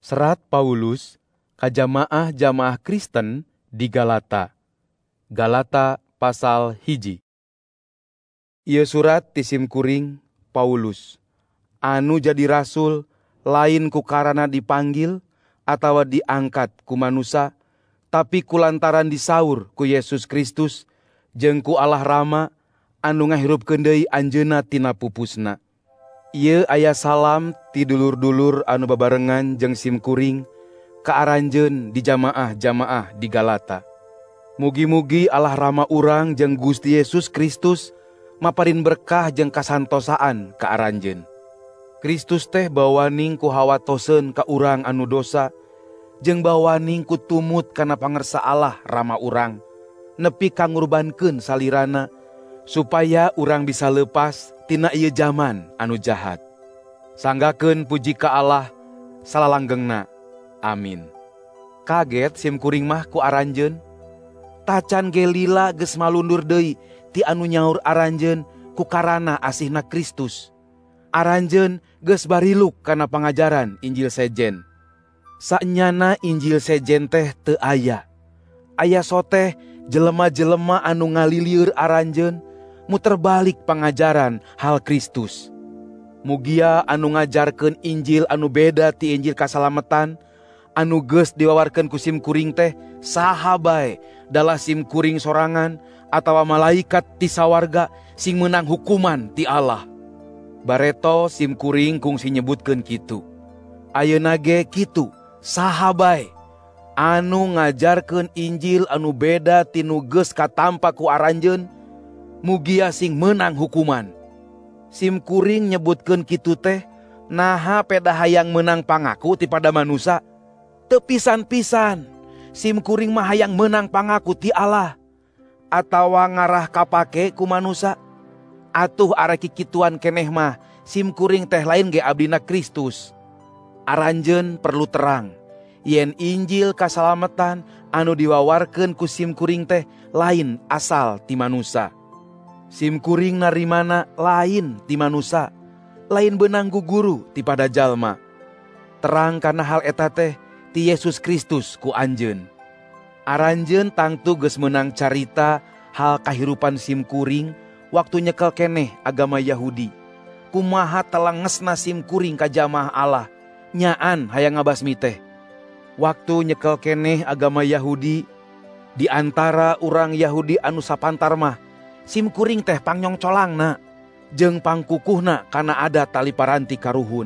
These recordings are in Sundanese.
Serat Paulus ka jamaah-jamaah Kristen di Galata. Galata pasal 1. Ieu surat ti simkuring Paulus, anu jadi rasul lain ku karana dipanggil atawa diangkat ku manusa, tapi kulantaran disaur ku Yesus Kristus jeung ku Allah Rama anu ngahirupkeun deui anjeunna tina pupusna. Ieu aya salam ti dulur-dulur anu babarengan jeung simkuring kaaranjeun di jamaah-jamaah di Galata. Mugi-mugi Allah Rama urang jeung Gusti Yesus Kristus maparin berkah jeung kasantosaan kaaranjeun. Kristus teh bawaning ku hawatoseun ka urang anu dosa jeung bawaning ku tumut kana pangersa Allah Rama urang nepi ka ngurbankeun salirana supaya urang bisa leupas tina ieu jaman anu jahat. Sanggakeun puji ka Allah salalanggengna. Amin. Kaget simkuring mah ku aranjeun. Tacan ge lila geus malundur deui ti anu nyaur aranjeun ku karana asihna Kristus. Aranjeun geus bariluk kana pangajaran Injil sejen. Saenyana Injil sejen teh teu aya. Aya soteh jelema-jelema anu ngalilieur aranjeun muter balik pangajaran hal Kristus. Mugia anu ngajarkeun Injil anu beda ti Injil kasalametan anu geus diwawarkeun ku simkuring teh saha bae dalah simkuring sorangan atawa malaikat ti sawarga sing meunang hukuman ti Allah. Bareto simkuring kungsi nyebutkeun kitu. Ayeuna ge kitu, saha bae anu ngajarkeun Injil anu beda ti nu geus katampa ku aranjeun mugia sing meunang hukuman. Simkuring nyebutkeun kitu teh naha peda hayang meunang pangaku ti pada manusa. Teu pisan-pisan simkuring mah hayang meunang pangaku ti Allah atawa ngarah kapake ku manusa. Atuh are kikituan keneh mah simkuring teh lain ge abdina Kristus. Aranjeun perlu terang yen Injil kasalametan anu diwawarkeun ku simkuring teh lain asal ti manusa. Simkuring narimana lain ti manusa, lain beunang guguru ti pada jalma. Terang kana hal eta teh ti Yesus Kristus ku anjeun. Aranjeun tangtu geus meunang carita hal kahirupan simkuring waktu nyekel keneh agama Yahudi. Kumaha telengesna simkuring ka jamaah Allah, nyaan hayang ngabasmi teh. Waktu nyekel keneh agama Yahudi, di antara urang Yahudi anu sapantar mah simkuring teh pangnyongcolangna jeung pangkukuhna kana ada tali paranti karuhun.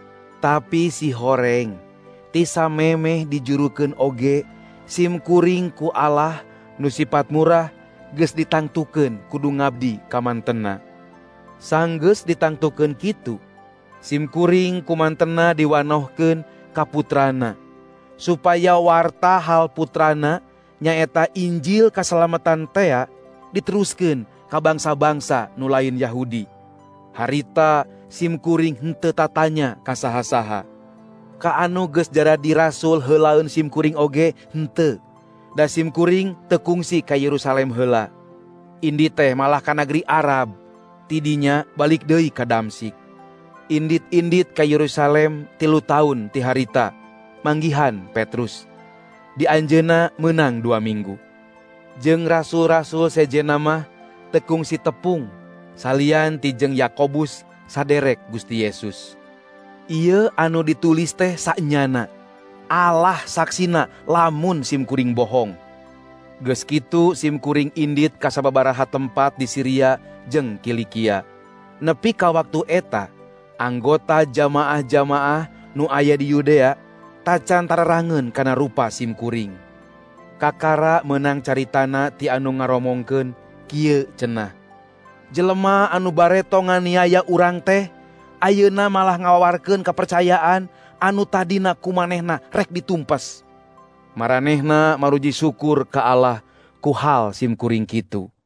Tapi si horeng ti samemeh dijurukeun oge simkuring ku Allah nu sipat murah geus ditangtukeun kudu ngabdi ka mantenna. Sanggeus ditangtukeun kitu, simkuring ku mantenna diwanohkeun ka putrana supaya warta hal putrana nyaeta Injil kasalametan tea diteruskeun ka bangsa-bangsa nu lain Yahudi. Harita simkuring henteu tatanya ka saha-saha. Ka anu geus jaradi rasul heulaeun simkuring oge henteu. Da simkuring teu kungsi ka Yerusalem heula. Indi teh malah ka nagri Arab. Tidinya balik deui ka Damsik. Indit-indit ka Yerusalem 3 taun ti harita. Manggihan Petrus. Di anjeunna meunang 2 minggu. Jeung rasul-rasul sejenna mah teu kungsi tepung salian ti jeung Yakobus saderek Gusti Yesus. Ieu anu ditulis teh saenyana. Allah saksina lamun simkuring bohong. Geus kitu simkuring indit ka sababaraha tempat di Siria jeung Kilikia. Nepi ka waktu eta, anggota jamaah-jamaah nu aya di Yudea tacan tararangeun kana rupa simkuring. Kakara meunang caritana ti anu ngaromongkeun kieu cenah. Jelema anu bareto nganiaya urang teh ayeuna malah ngawarkeun kapercayaan anu tadina kumanehna rek ditumpes. Maranehna maruji syukur ka Allah ku hal simkuring kitu.